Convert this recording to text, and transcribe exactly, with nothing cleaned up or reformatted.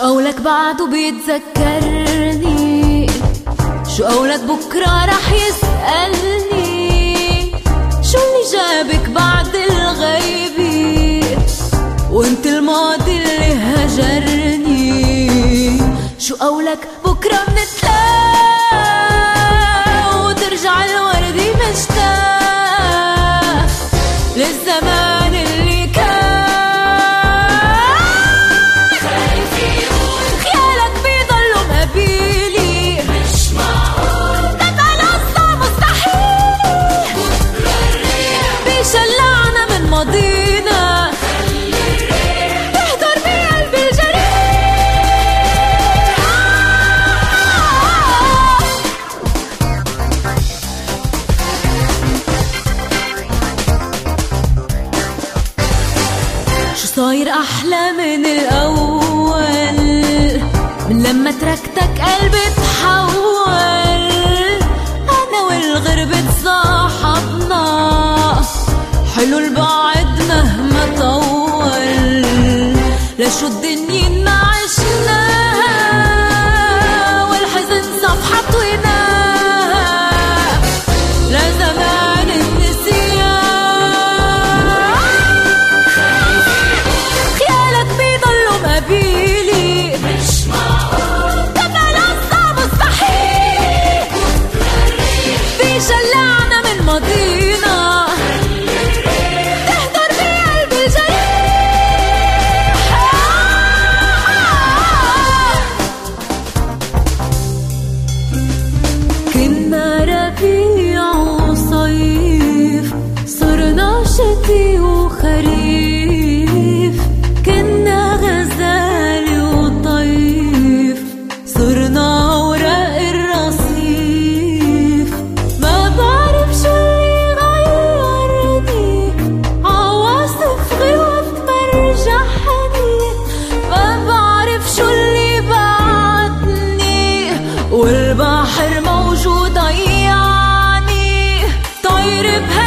قولك بعده بيتذكرني، شو قولك بكرة رح يسألني، شو اللي جابك بعد الغيبة وانت الماضي اللي هجرني، شو قولك بكرة منتلاقى وترجع الوردي مشتاق للزمان اللي كان. خيالك بيضلوا مقابيلي، مش معقول تبقى القصة مستحيل، بيشلعنا من ماضينا تهدر بقلبي الجريح. شو صاير أحلى من الأول، من لما تركتك قلبي تحول، أنا والغربة تصاحبنا، حلو البعد مهما طول، لشو الدنيا نعشناها والحزن صفحة طويناها لزمان النسيان. خيالك بيضلوا مقابيلي، مش معقول تبقى القصة مستحيل، بيشلعنا من ماضينا تهدر بقلبي الجريح. كنا ربيع وصيف، صرنا شتي وخريف، كنا غزال وطيف، صرنا أوراق الرصيف. ما بعرف شو اللي غيرني، عواصف غوت مرجحني، ما بعرف شو اللي بعدني، والبحر موجود ضيعني طاير بها